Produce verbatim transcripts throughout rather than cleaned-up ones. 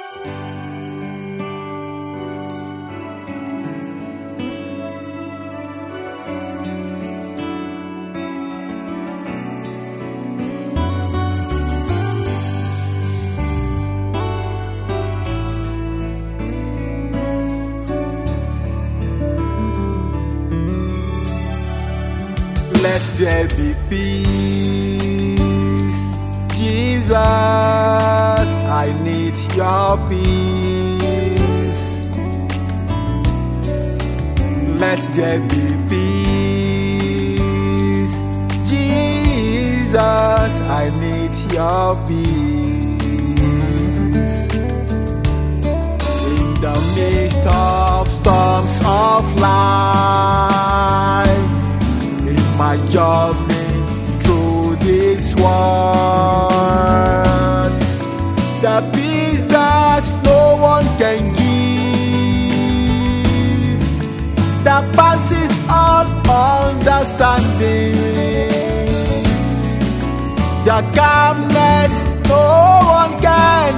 Let there be peace. Jesus, I need your peace. Let there be peace. Jesus, I need your peace. In the midst of storms of life, my journey through this world, the peace that no one can give, that passes all understanding, the calmness no one can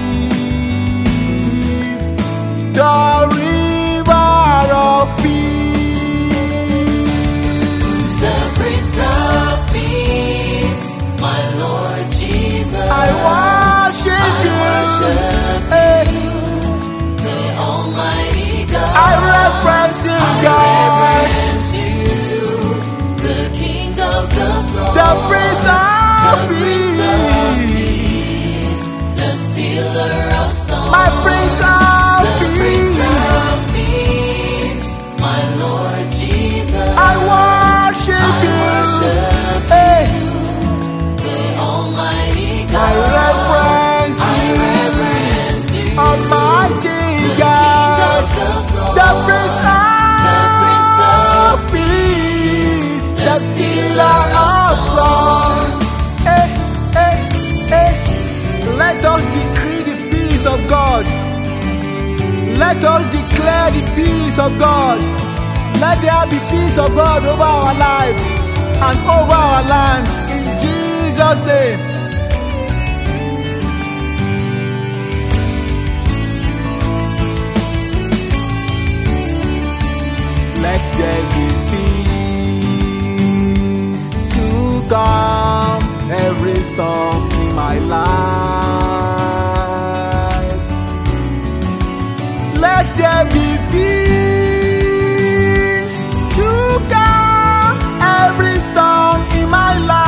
give, the river of peace. My Lord Jesus, I worship I you, worship hey. you, the Almighty God. I reverence you, I God. reverence you, the King of the floor, the Prince of the Prince of Peace, the Stealer of storms, my Prince of the Peace, Prince of Peace, my Lord Jesus, I worship I you, worship hey. you. Almighty God, I reverence I you, reverence you, Almighty the God, King of the floor, the Prince the Prince of of Peace, the the Stealer of storms. Hey, hey, hey. Let us decree the peace of God. Let us declare the peace of God. Let there be peace of God over our lives and over our lands. In Jesus' name. Let there be peace to calm every storm in my life. Let there be peace to calm every storm in my life.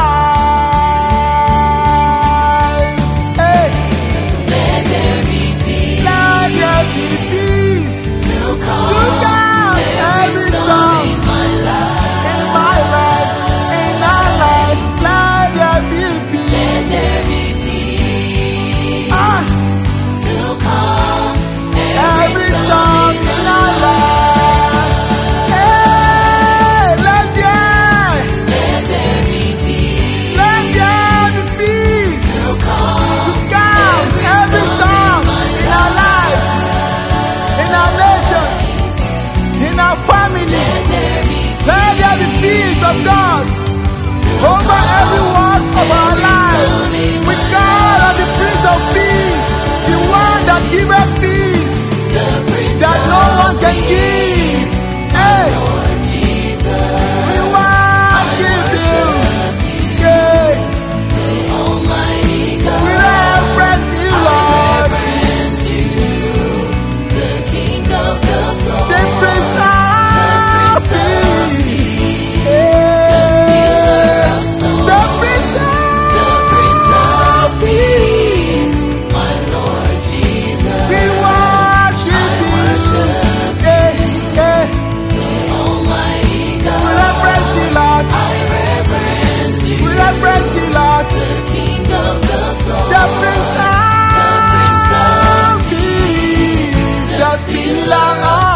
Peace of God over every one of our lives. We call on the Prince of Peace, the one that giveth peace that no one can give. Hey, we worship you. Yeah. We reverence you, Lord. The Prince of Peace. Long